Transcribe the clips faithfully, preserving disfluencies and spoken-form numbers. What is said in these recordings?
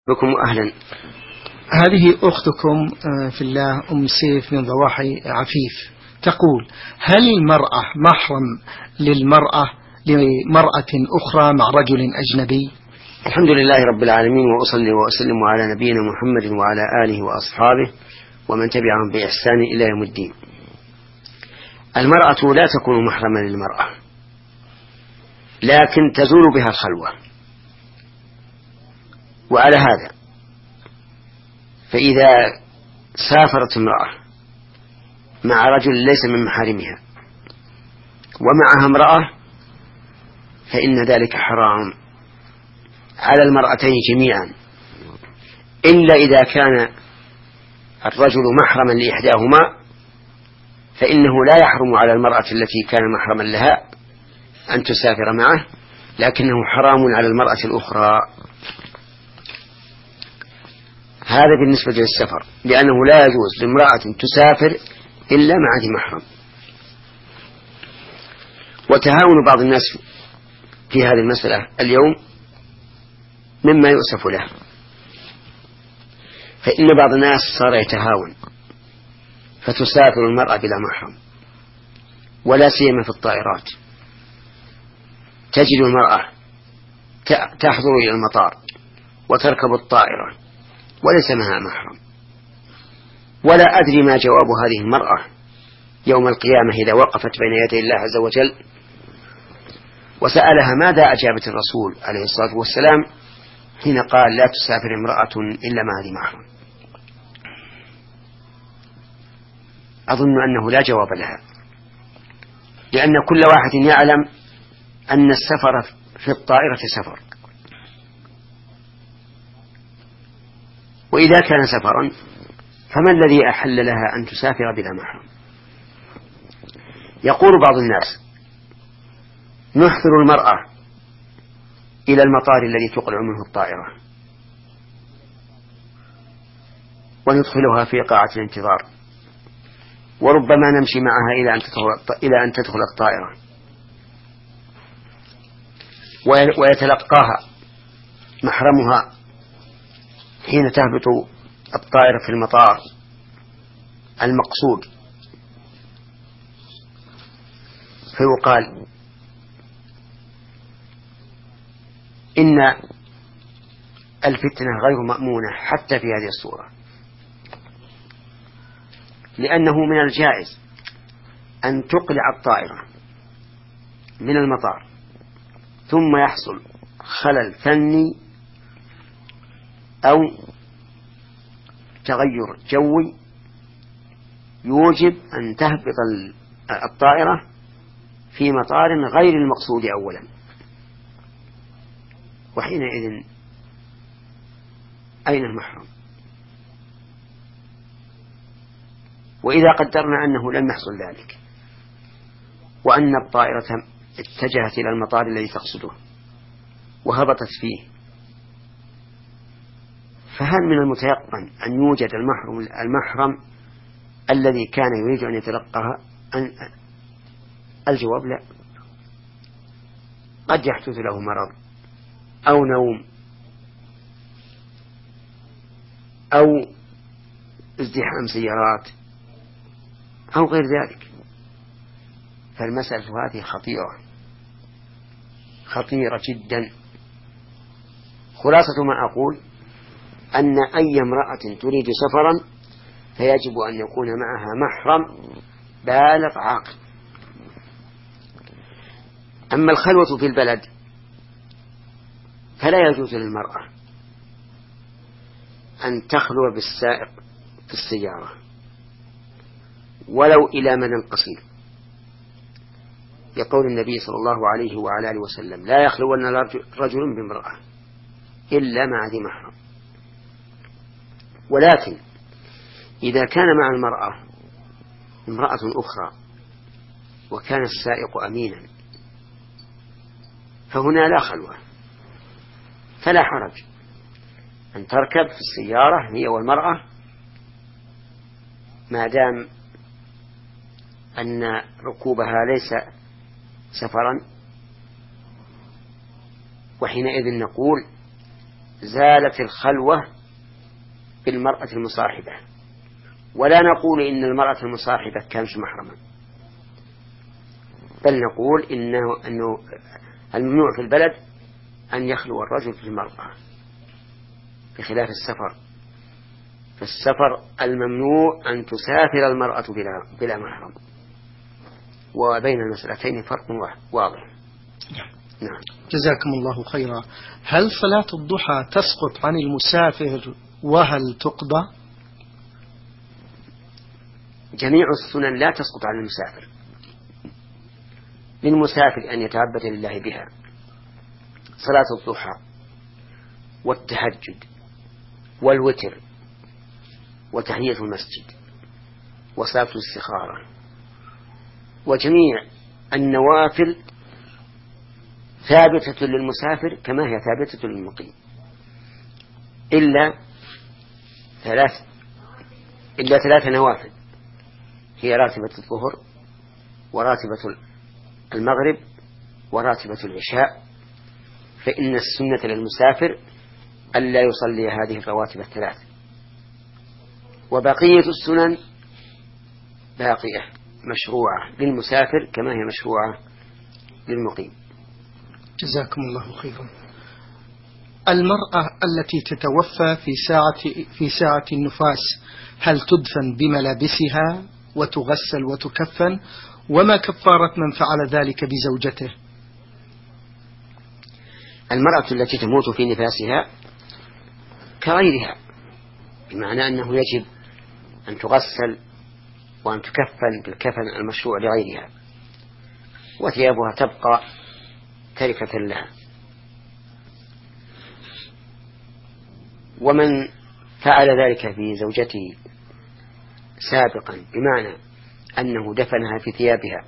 بكم أهلا. هذه أختكم في الله أم سيف من ضواحي عفيف تقول: هل المرأة محرم للمرأة لمرأة أخرى مع رجل أجنبي؟ الحمد لله رب العالمين، وأصلي وأسلم على نبينا محمد وعلى آله وأصحابه ومن تبعهم بإحسان إلى يوم الدين. المرأة لا تكون محرما للمرأة، لكن تزول بها الخلوة. وعلى هذا فإذا سافرت امرأة مع رجل ليس من محارمها ومعها امرأة فإن ذلك حرام على المرأتين جميعا، إلا إذا كان الرجل محرما لإحداهما فإنه لا يحرم على المرأة التي كان محرما لها أن تسافر معه، لكنه حرام على المرأة الأخرى. هذا بالنسبة للسفر، لأنه لا يجوز لامرأة تسافر إلا مع ذي محرم. وتهاون بعض الناس في هذه المسألة اليوم مما يؤسف له، فإن بعض الناس صار يتهاون فتسافر المرأة بلا محرم، ولا سيما في الطائرات. تجد المرأة تحضر إلى المطار وتركب الطائرة وليس معها محرم، ولا أدري ما جواب هذه المرأة يوم القيامة إذا وقفت بين يدي الله عز وجل وسألها ماذا أجابت الرسول عليه الصلاة والسلام حين قال: لا تسافر امرأة إلا مع ذي محرم. أظن أنه لا جواب لها، لأن كل واحد يعلم أن السفر في الطائرة سفر، وإذا كان سفرا فما الذي أحل لها أن تسافر بلا محرم؟ يقول بعض الناس: نحضر المرأة إلى المطار الذي تقلع منه الطائرة وندخلها في قاعة الانتظار، وربما نمشي معها إلى أن تدخل, إلى أن تدخل الطائرة، ويتلقاها محرمها حين تهبط الطائرة في المطار المقصود، فيقال إن الفتنة غير مأمونة حتى في هذه الصورة، لأنه من الجائز أن تقلع الطائرة من المطار ثم يحصل خلل فني أو تغير جوي يوجب أن تهبط الطائرة في مطار غير المقصود أولا، وحينئذ أين المحرم؟ وإذا قدرنا أنه لم يحصل ذلك وأن الطائرة اتجهت إلى المطار الذي تقصده وهبطت فيه، فهل من المتيقن أن يوجد المحرم المحرم الذي كان يريد أن يتلقاها؟ أن الجواب لا. قد يحدث له مرض أو نوم أو ازدحام سيارات أو غير ذلك، فالمسألة هذه خطيرة خطيرة جدا. خلاصة ما أقول أن أي امرأة تريد سفرا فيجب أن يكون معها محرم بالغ عاقل. أما الخلوة في البلد فلا يجوز للمرأة أن تخلو بالسائق في السيارة ولو إلى مدى قصير، يقول النبي صلى الله عليه وعلى آله وسلم: لا يخلون رجل بامرأة إلا مع ذي محرم. ولكن إذا كان مع المرأة امرأة أخرى وكان السائق أمينا فهنا لا خلوة، فلا حرج أن تركب في السيارة هي والمرأة ما دام أن ركوبها ليس سفرا. وحينئذ نقول زالت الخلوة بالمرأة المصاحبة، ولا نقول إن المرأة المصاحبة كانت محرما، بل نقول إنه, إنه الممنوع في البلد أن يخلو الرجل في المرأة، بخلاف السفر. في السفر الممنوع أن تسافر المرأة بلا, بلا محرم، وبين المسألتين فرق واضح. نعم. جزاكم الله خيرا. هل صلاة الضحى تسقط عن المسافر وهل تقضى؟ جميع السنن لا تسقط عن المسافر. للمسافر أن يتعبد لله بها، صلاة الضحى والتهجد والوتر وتحية المسجد وصلاة الاستخارة وجميع النوافل ثابتة للمسافر كما هي ثابتة للمقيم، إلا ثلاث إلا ثلاث نوافل، هي راتبة الظهر وراتبة المغرب وراتبة العشاء، فإن السنة للمسافر ألا يصلي هذه الرواتب الثلاث، وبقية السنن باقية مشروعة للمسافر كما هي مشروعة للمقيم. جزاكم الله خيرا. المرأة التي تتوفى في ساعة في ساعة النفاس هل تدفن بملابسها وتغسل وتكفن؟ وما كفارة من فعل ذلك بزوجته؟ المرأة التي تموت في نفاسها كغيرها، بمعنى أنه يجب أن تغسل وأن تكفن بالكفن المشروع لغيرها، وثيابها تبقى تركة لها. ومن فعل ذلك في زوجته سابقا بمعنى أنه دفنها في ثيابها،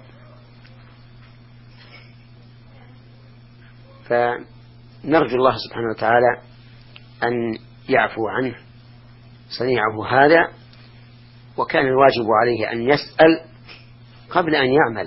فنرجو الله سبحانه وتعالى أن يعفو عنه صنيعه هذا، وكان الواجب عليه أن يسأل قبل أن يعمل.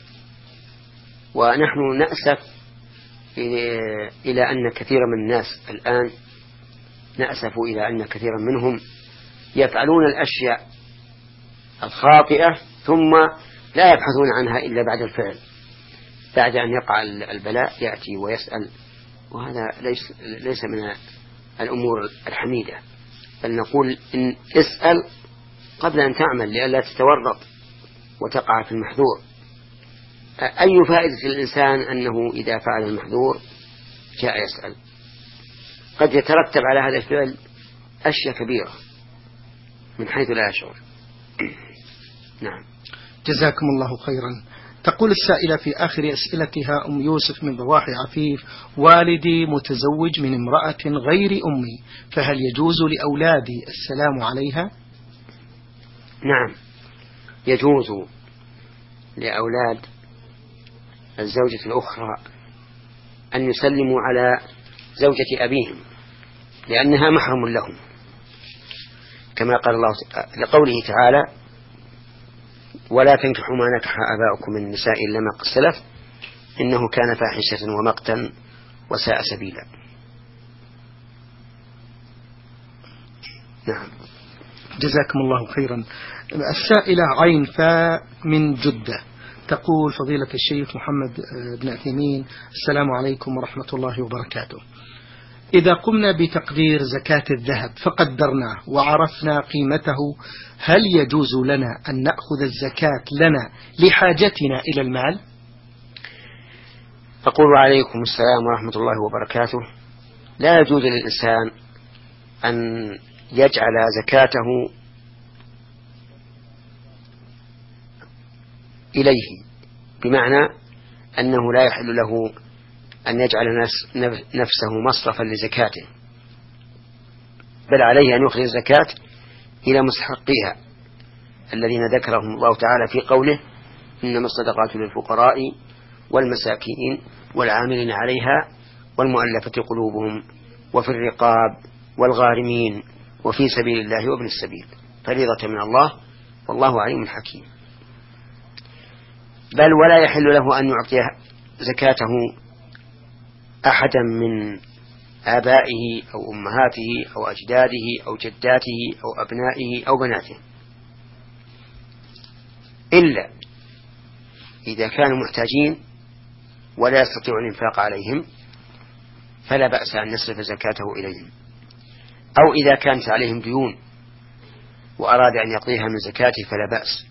ونحن نأسف إلى أن كثير من الناس الآن نأسف إلى أن كثيرا منهم يفعلون الأشياء الخاطئة ثم لا يبحثون عنها إلا بعد الفعل، بعد أن يقع البلاء يأتي ويسأل، وهذا ليس, ليس من الأمور الحميدة، بل نقول إن اسأل قبل أن تعمل لئلا تتورط وتقع في المحذور. أي فائدة للإنسان أنه إذا فعل المحذور جاء يسأل؟ قد يترتب على هذا الفعل أشياء كبيرة من حيث لا يشعر. نعم. جزاكم الله خيرا. تقول السائلة في آخر أسئلتها أم يوسف من ضواحي عفيف: والدي متزوج من امرأة غير أمي، فهل يجوز لأولادي السلام عليها؟ نعم، يجوز لأولاد الزوجة الأخرى أن يسلموا على زوجة أبيهم لأنها محرم لهم، كما قال الله لقوله تعالى: ولا تنكحوا ما نكح آباؤكم من النساء إلا ما قد سلف إنه كان فاحشة ومقتا وساء سبيلا. نعم. جزاكم الله خيرا. السائلة عين فاء من جدة تقول: فضيلة الشيخ محمد بن عثيمين، السلام عليكم ورحمة الله وبركاته. إذا قمنا بتقدير زكاة الذهب فقدرناه وعرفنا قيمته، هل يجوز لنا أن نأخذ الزكاة لنا لحاجتنا إلى المال؟ أقول عليكم السلام ورحمة الله وبركاته. لا يجوز للإنسان أن يجعل زكاته إليه، بمعنى أنه لا يحل له أن يجعل نفسه مصرفا لزكاته، بل عليه أن يخرج الزكاة إلى مستحقيها الذين ذكرهم الله تعالى في قوله: إنما الصدقات للفقراء والمساكين والعاملين عليها والمؤلفة قلوبهم وفي الرقاب والغارمين وفي سبيل الله وابن السبيل، فريضة من الله والله عليم حكيم. بل ولا يحل له أن يعطي زكاته أحدا من آبائه أو أمهاته أو أجداده أو جداته أو أبنائه أو بناته، إلا إذا كانوا محتاجين ولا يستطيع الإنفاق عليهم فلا بأس أن يصرف زكاته إليهم، أو إذا كانت عليهم ديون وأراد أن يقضيها من زكاته فلا بأس.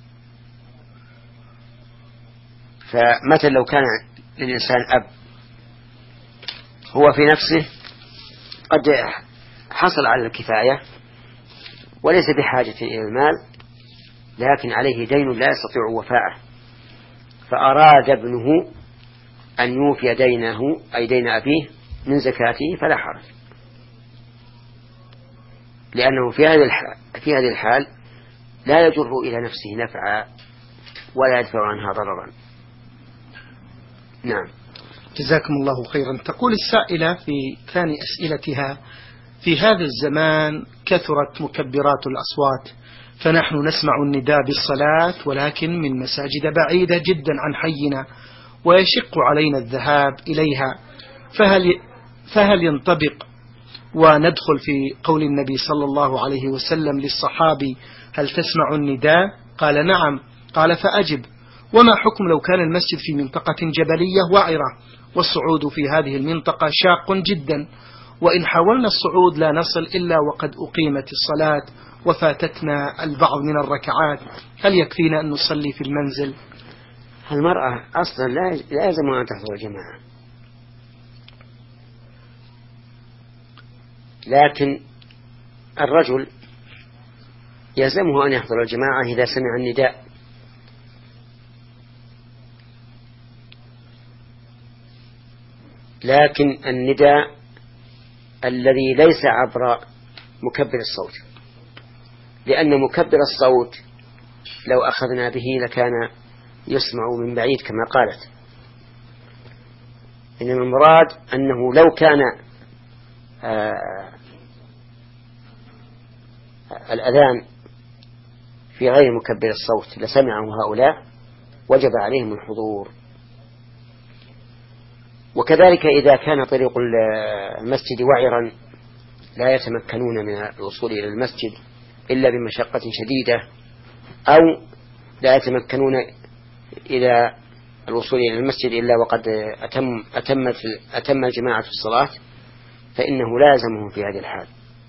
فمثلا لو كان للإنسان أب هو في نفسه قد حصل على الكفاية وليس بحاجة إلى المال، لكن عليه دين لا يستطيع وفاءه، فأراد ابنه أن يوفي دينه أي دين أبيه من زكاته فلا حرج، لأنه في هذه الحال, في هذه الحال لا يجر إلى نفسه نفعا ولا يدفع عنها ضررا. نعم. جزاكم الله خيرا. تقول السائلة في ثاني أسئلتها: في هذا الزمان كثرت مكبرات الأصوات، فنحن نسمع النداء بالصلاة ولكن من مساجد بعيدة جدا عن حينا ويشق علينا الذهاب إليها، فهل, فهل ينطبق وندخل في قول النبي صلى الله عليه وسلم للصحابي: هل تسمع النداء؟ قال: نعم. قال: فأجب. وما حكم لو كان المسجد في منطقة جبلية وعرة والصعود في هذه المنطقة شاق جدا، وإن حاولنا الصعود لا نصل إلا وقد أقيمت الصلاة وفاتتنا البعض من الركعات، هل يكفينا أن نصلي في المنزل؟ المرأة أصلا لا لازم أن تحضر الجماعة، لكن الرجل يلزمه أن يحضر الجماعة إذا سمع النداء، لكن النداء الذي ليس عبر مكبر الصوت، لأن مكبر الصوت لو أخذنا به لكان يسمع من بعيد كما قالت، إنما المراد أنه لو كان آه الأذان في غير مكبر الصوت لسمعه هؤلاء وجب عليهم الحضور. وكذلك إذا كان طريق المسجد وعرا لا يتمكنون من الوصول إلى المسجد إلا بمشقة شديدة، أو لا يتمكنون إلى الوصول إلى المسجد إلا وقد أتم أتمت أتم الجماعة الصلاة، فإنه لازمهم في هذه الحال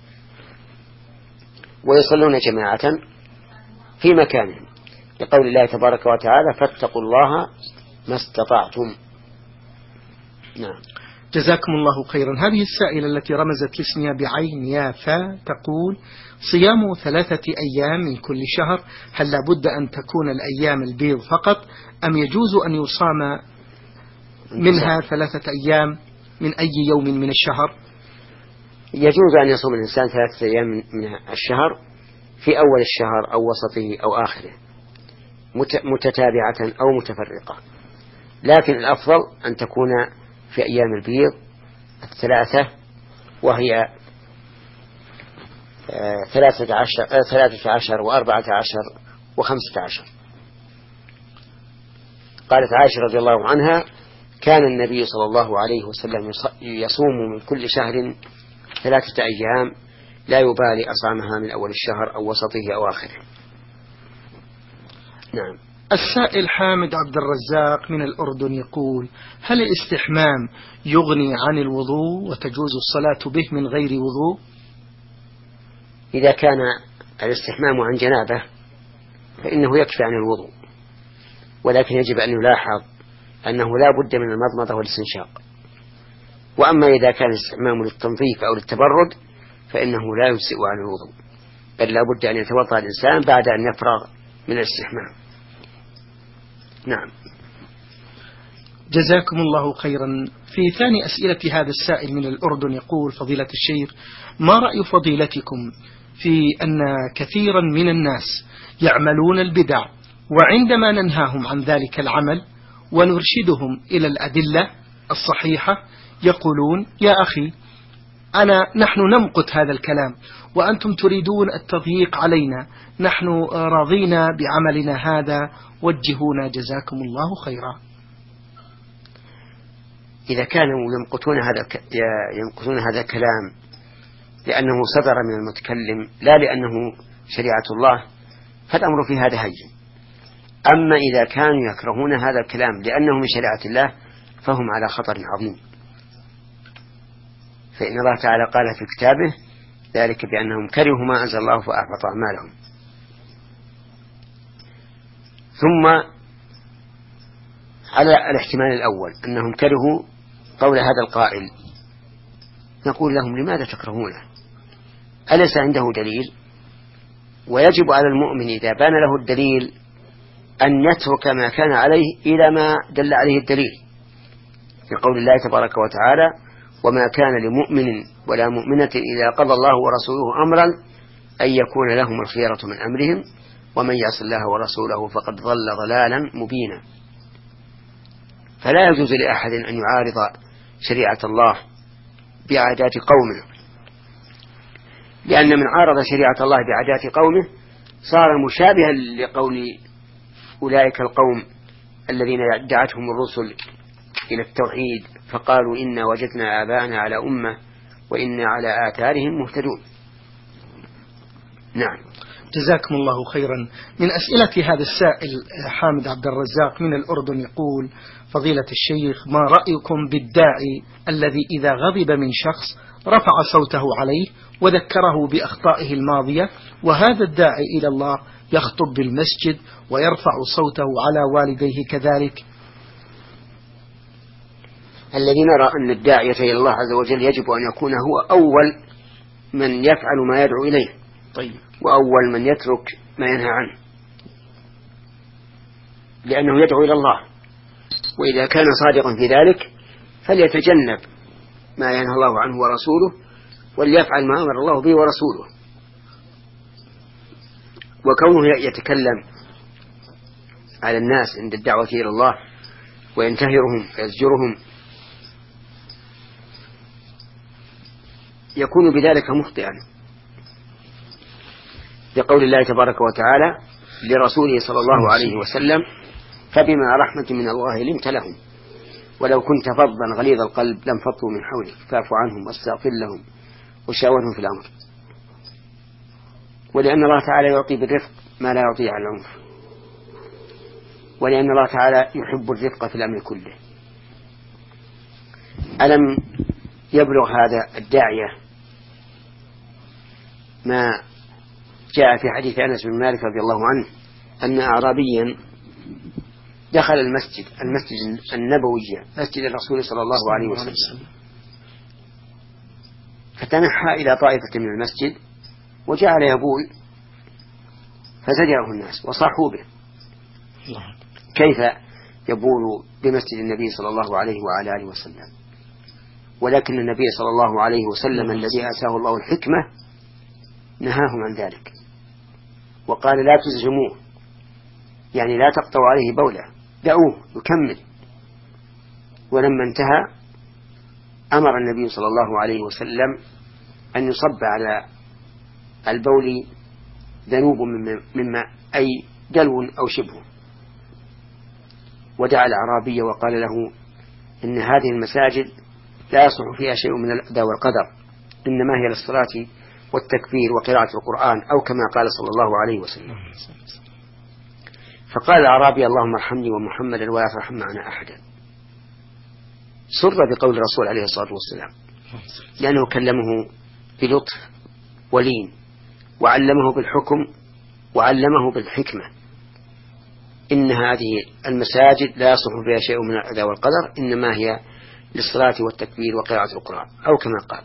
ويصلون جماعة في مكانهم، لقول الله تبارك وتعالى: فاتقوا الله ما استطعتم. نعم. جزاكم الله خيرا. هذه السائلة التي رمزت لاسمها بعين يافا تقول: صيام ثلاثة أيام من كل شهر، هل لابد أن تكون الأيام البيض فقط أم يجوز أن يصام منها ثلاثة أيام من أي يوم من الشهر؟ يجوز أن يصوم الإنسان ثلاثة أيام من الشهر في أول الشهر أو وسطه أو آخره متتابعة أو متفرقة، لكن الأفضل أن تكون في أيام البيض الثلاثة، وهي ثلاثة عشر, ثلاثة عشر وأربعة عشر وخمسة عشر. قالت عائشة رضي الله عنها: كان النبي صلى الله عليه وسلم يصوم من كل شهر ثلاثة أيام لا يبالي أصامها من أول الشهر أو وسطه أو آخره. نعم. السائل حامد عبد الرزاق من الأردن يقول: هل الاستحمام يغني عن الوضوء وتجوز الصلاة به من غير وضوء؟ إذا كان الاستحمام عن جنابه فإنه يكفي عن الوضوء، ولكن يجب أن يلاحظ أنه لا بد من المضمضة والاستنشاق. وأما إذا كان الاستحمام للتنظيف أو للتبرد فإنه لا يجزئ عن الوضوء، بل لا بد أن يتوضأ الإنسان بعد أن يفرغ من الاستحمام. نعم. جزاكم الله خيرا. في ثاني أسئلة هذا السائل من الأردن يقول: فضيلة الشيخ، ما رأي فضيلتكم في أن كثيرا من الناس يعملون البدع، وعندما ننهاهم عن ذلك العمل ونرشدهم إلى الأدلة الصحيحة يقولون: يا أخي أنا نحن نمقت هذا الكلام وأنتم تريدون التضييق علينا، نحن راضينا بعملنا هذا، وجهونا جزاكم الله خيرا. إذا كانوا يمقتون هذا يمقتون هذا الكلام لأنه صدر من المتكلم لا لأنه شريعة الله فالأمر في هذا هين. أما إذا كانوا يكرهون هذا الكلام لأنه من شريعة الله فهم على خطر عظيم. فإن الله تعالى قال في كتابه ذلك بأنهم كرهوا ما أنزل الله فأحبط أعمالهم. ثم على الاحتمال الأول أنهم كرهوا قول هذا القائل نقول لهم لماذا تكرهونه؟ أليس عنده دليل؟ ويجب على المؤمن إذا بان له الدليل أن يترك ما كان عليه إلى ما دل عليه الدليل، في قول الله تبارك وتعالى وما كان لمؤمن ولا مؤمنة إذا قضى الله ورسوله أمرا أن يكون لهم الخيرة من أمرهم ومن يعص الله ورسوله فقد ضل ضلالا مبينا. فلا يجوز لأحد أن يعارض شريعة الله بعادات قومه، لأن من عارض شريعة الله بعادات قومه صار مشابها لقول أولئك القوم الذين دعتهم الرسل إلى التوحيد فقالوا إنا وجدنا آباءنا على أمة وإنا على آثارهم مهتدون. نعم. جزاكم الله خيرا. من أسئلة هذا السائل حامد عبد الرزاق من الأردن يقول فضيلة الشيخ ما رأيكم بالداعي الذي إذا غضب من شخص رفع صوته عليه وذكره بأخطائه الماضية وهذا الداعي إلى الله يخطب بالمسجد ويرفع صوته على والديه كذلك؟ الذي نرى أن الداعية إلى الله عز وجل يجب أن يكون هو أول من يفعل ما يدعو إليه، طيب، وأول من يترك ما ينهى عنه، لأنه يدعو إلى الله، وإذا كان صادقا في ذلك فليتجنب ما ينهى الله عنه ورسوله وليفعل ما أمر الله به ورسوله. وكونه يتكلم على الناس عند الدعوة إلى الله وينتهرهم ويزجرهم يكون بذلك مخطئا، لقول الله تبارك وتعالى لرسوله صلى الله عليه وسلم فبما رحمة من الله لنت لهم ولو كنت فظا غليظ القلب لانفضوا من حولك فاعف عنهم واستغفر لهم وشاورهم في الأمر. ولأن الله تعالى يعطي بالرفق ما لا يعطيه على العنف، ولأن الله تعالى يحب الرفق في الأمر كله. ألم يبلغ هذا الداعية ما جاء في حديث أنس بن مالك رضي الله عنه أن أعرابيا دخل المسجد المسجد النبوي مسجد الرسول صلى الله عليه وسلم فتنحى إلى طائفة من المسجد وجعل يبول فزجره الناس وصاحوا به. كيف يبول بمسجد النبي صلى الله عليه وعلى آله وسلم؟ ولكن النبي صلى الله عليه وسلم الذي آتاه الله الحكمة نهاهم عن ذلك وقال لا تزجموه، يعني لا تقطعوا عليه بوله، دعوه يكمل. ولما انتهى أمر النبي صلى الله عليه وسلم أن يصب على البول ذنوب مما أي دلو أو شبه، ودعا الأعرابي وقال له إن هذه المساجد لا يصلح فيها شيء من الأذى والقدر، إنما هي للصلاة والتكبير وقراءة القرآن أو كما قال صلى الله عليه وسلم. فقال الأعرابي اللهم ارحمني ومحمدا ولا ترحم معنا أحدا. سر بقول الرسول عليه الصلاة والسلام لأنه كلمه بلطف ولين وعلمه بالحكم وعلمه بالحكمة. إن هذه المساجد لا يصلح فيها شيء من الأذى والقدر، إنما هي للصلاة والتكبير وقراءة القرآن أو كما قال.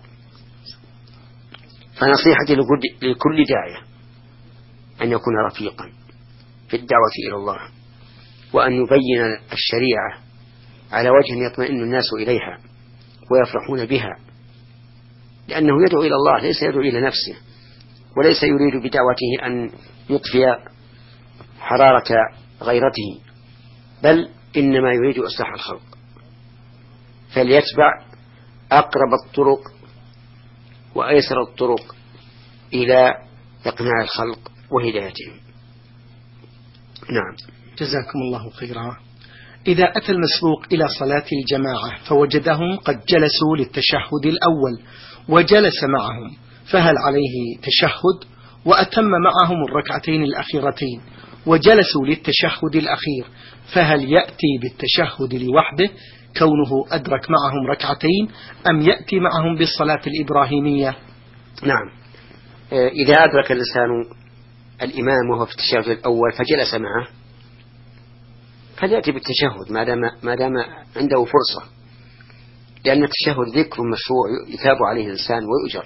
فنصيحتي لكل داعية أن يكون رفيقا في الدعوة إلى الله، وأن يبين الشريعة على وجه يطمئن الناس إليها ويفرحون بها، لأنه يدعو إلى الله ليس يدعو إلى نفسه، وليس يريد بدعوته أن يطفئ حرارة غيرته، بل إنما يريد إصلاح الخلق، فليتبع أقرب الطرق وأيسر الطرق إلى إقناع الخلق وهدايتهم. نعم. جزاكم الله خيرا. إذا أتى المسبوق إلى صلاة الجماعة فوجدهم قد جلسوا للتشهد الأول وجلس معهم، فهل عليه تشهد؟ وأتم معهم الركعتين الأخيرتين وجلسوا للتشهد الأخير، فهل يأتي بالتشهد لوحده كونه أدرك معهم ركعتين، أم يأتي معهم بالصلاة الإبراهيمية؟ نعم، إذا أدرك الإنسان الإمام وهو في التشهد الأول فجلس معه فليأتي بالتشهد ما دام ما دام عنده فرصة، لأن التشهد ذكر مشروع يثاب عليه الإنسان ويؤجر.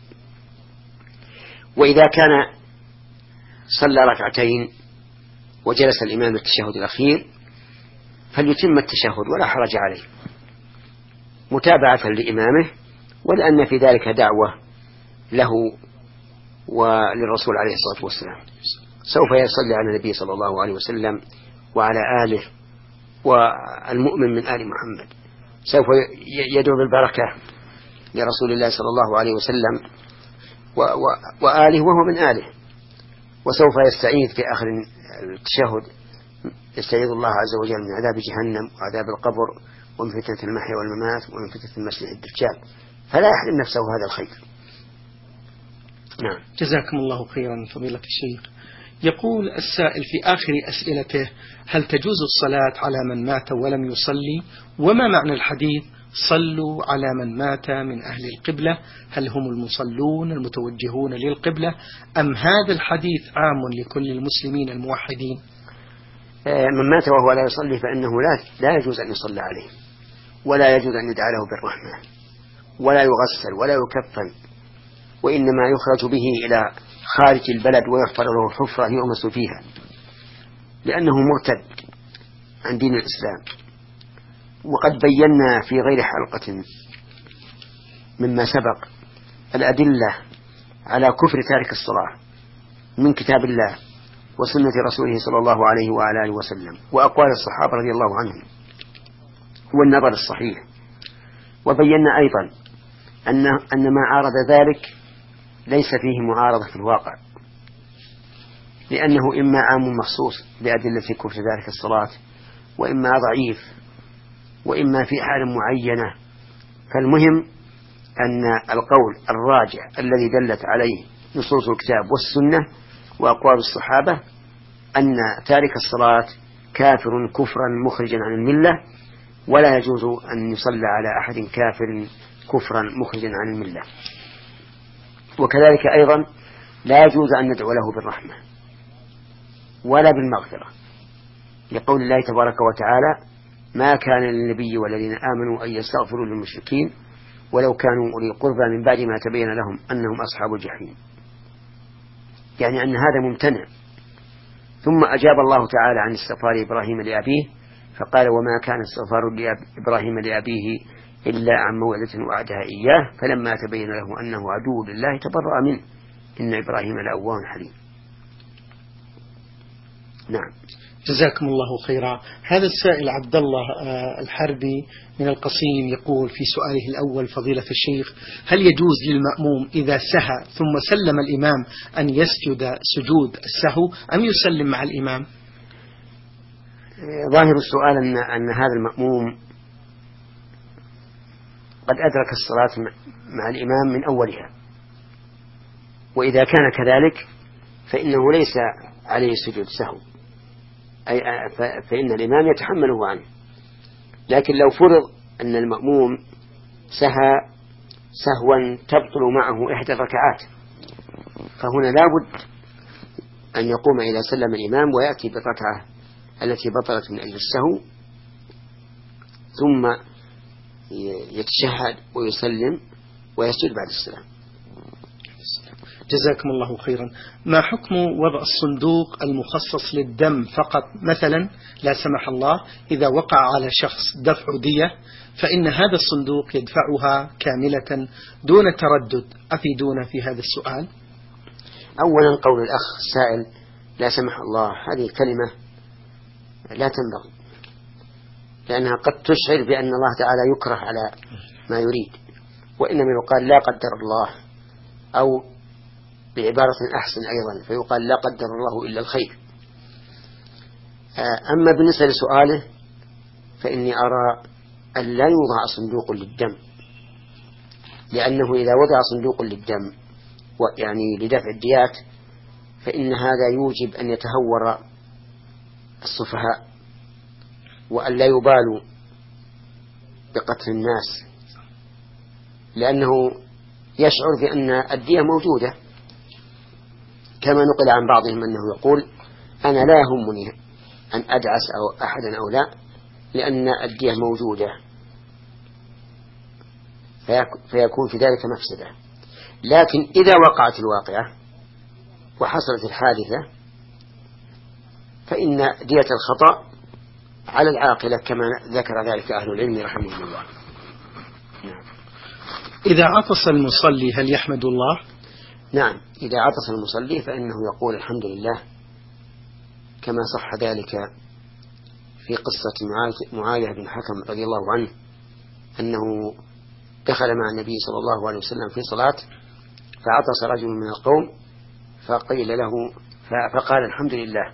وإذا كان صلى ركعتين وجلس الإمام للتشهد الأخير فليتم التشهد ولا حرج عليه متابعة لإمامه، ولأن في ذلك دعوة له وللرسول عليه الصلاة والسلام. سوف يصلي على النبي صلى الله عليه وسلم وعلى آله، والمؤمن من آل محمد سوف يدعو بالبركة لرسول الله صلى الله عليه وسلم وآله وهو من آله، وسوف يستعيذ في آخر التشهد يستعيذ الله عز وجل من عذاب جهنم وعذاب القبر ومن فتنة المحيا والممات ومن فتنة المسيح الدجال، فلا يحرم نفسه هذا الخير. نعم. جزاكم الله خيرا فضيلة الشيخ. يقول السائل في آخر أسئلته: هل تجوز الصلاة على من مات ولم يصلي؟ وما معنى الحديث صلوا على من مات من أهل القبلة؟ هل هم المصلون المتوجهون للقبلة، أم هذا الحديث عام لكل المسلمين الموحدين؟ من مات وهو لا يصلي فإنه لا, لا يجوز أن يصلى عليه، ولا يجوز أن يدعى له بالرحمة، ولا يغسل ولا يكفن، وإنما يخرج به إلى خارج البلد ويحفر له حفرة يغمس فيها، لأنه مرتد عن دين الإسلام. وقد بينا في غير حلقة مما سبق الأدلة على كفر تارك الصلاة من كتاب الله وسنة رسوله صلى الله عليه وعلى آله وسلم وأقوال الصحابة رضي الله عنهم والنظر الصحيح. وبينا أيضا أن أن ما عارض ذلك ليس فيه معارضة في الواقع، لأنه إما عام مخصوص بأدلة كفر تارك الصلاة، وإما ضعيف، وإما في حال معينة. فالمهم أن القول الراجع الذي دلت عليه نصوص الكتاب والسنة وأقوال الصحابة أن تارك الصلاة كافر كفرا مخرجا عن الملة، ولا يجوز أن يصلى على أحد كافر كفرا مخرجا عن الملة. وكذلك أيضا لا يجوز أن ندعو له بالرحمة ولا بالمغفرة، لقول الله تبارك وتعالى: ما كان للنبي والذين آمنوا أن يستغفروا للمشركين ولو كانوا أولي قربى من بعد ما تبين لهم أنهم أصحاب الجحيم، يعني أن هذا ممتنع. ثم أجاب الله تعالى عن استغفار إبراهيم لأبيه فقال: وما كان استغفار إبراهيم لأبيه إلا عن موعدة وعدها إياه فلما تبين له أنه عدو لله تبرأ منه إن إبراهيم لأواه حليم. نعم. جزاكم الله خيرا. هذا السائل عبد الله الحربي من القصيم يقول في سؤاله الأول: فضيلة الشيخ، هل يجوز للمأموم إذا سهى ثم سلم الإمام أن يسجد سجود السهو أم يسلم مع الإمام؟ ظاهر السؤال أن, أن هذا المأموم قد أدرك الصلاة مع الإمام من أولها، وإذا كان كذلك فإنه ليس عليه سجود سهو، أي فإن الإمام يتحمله عنه. لكن لو فرض أن المأموم سهى سهوا تبطل معه إحدى الركعات فهنا لابد أن يقوم إذا سلم الإمام ويأتي بالركعة التي بطلت من أجل السهو ثم يتشهد ويسلم ويسجد بعد السلام. جزاكم الله خيرا. ما حكم وضع الصندوق المخصص للدم فقط، مثلا لا سمح الله إذا وقع على شخص دفع دية فإن هذا الصندوق يدفعها كاملة دون تردد؟ أفيدونا في هذا السؤال. أولا قول الأخ السائل لا سمح الله هذه كلمة لا تنبغي، لأنها قد تشعر بأن الله تعالى يكره على ما يريد، وإنما يقال لا قدر الله، أو بعبارة أحسن أيضا فيقال لا قدر الله إلا الخير. أما بالنسبة لسؤاله فإني أرى أن لا يوضع صندوق للدم، لأنه إذا وضع صندوق للدم يعني لدفع الديات فإن هذا يوجب أن يتهور السفهاء وأن لا يبالوا بقتل الناس، لأنه يشعر بأن الدية موجودة، كما نقل عن بعضهم أنه يقول أنا لا يهمني أن أدعس أو أحدا أو لا، لأن الدية موجودة، فيكون في ذلك مفسدة. لكن إذا وقعت الواقعة وحصلت الحادثة فإن دية الخطأ على العاقلة كما ذكر ذلك أهل العلم رحمه الله. نعم. إذا عطس المصلي هل يحمد الله؟ نعم، إذا عطس المصلي فإنه يقول الحمد لله، كما صح ذلك في قصة معاوية بن حكم رضي الله عنه أنه دخل مع النبي صلى الله عليه وسلم في صلاة فعطس رجل من القوم فقيل له فقال الحمد لله،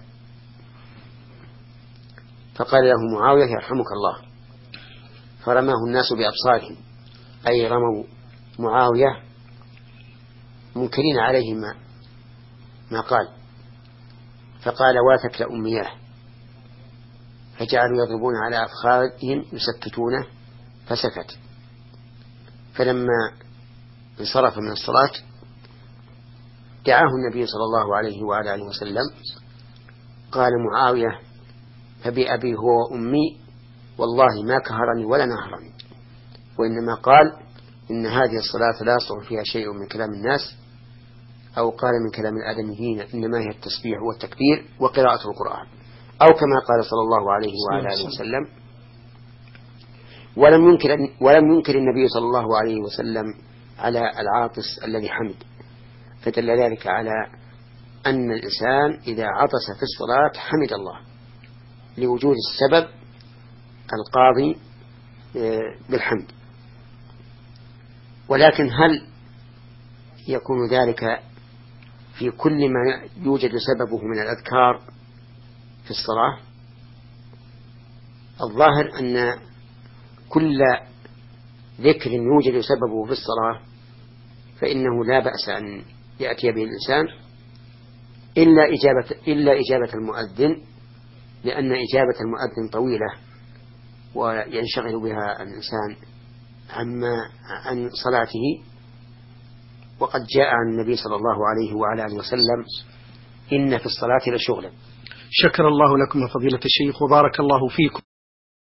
فقال له معاوية يرحمك الله، فرماه الناس بأبصارهم، أي رموا معاوية منكرين عليه ما, ما قال، فقال واتك لأمياه، فجعلوا يضربون على أفخاذهم يسكتونه فسكت. فلما انصرف من الصلاة دعاه النبي صلى الله عليه وعلى آله وسلم، قال معاوية فبأبي هو وأمي والله ما كهرني ولا نهرني، وإنما قال إن هذه الصلاة لا يصلح فيها شيء من كلام الناس، أو قال من كلام الآدميين، إنما هي التسبيح والتكبير وقراءة القرآن، أو كما قال صلى الله عليه وعلى آله وسلم. ولم ينكر, ولم ينكر النبي صلى الله عليه وسلم على العاطس الذي حمد، فدل ذلك على أن الإنسان إذا عطس في الصلاة حمد الله لوجود السبب القاضي بالحمد. ولكن هل يكون ذلك في كل ما يوجد سببه من الأذكار في الصلاة؟ الظاهر أن كل ذكر يوجد سببه في الصلاة فإنه لا بأس أن يأتي به الإنسان إلا إجابة, إلا إجابة المؤذن، لأن إجابة المؤذن طويلة وينشغل بها الإنسان عما عن صلاته. وقد جاء عن النبي صلى الله عليه وعلى آله وسلم إن في الصلاة لشغلا. شكر الله لكم فضيلة الشيخ وبارك الله فيكم.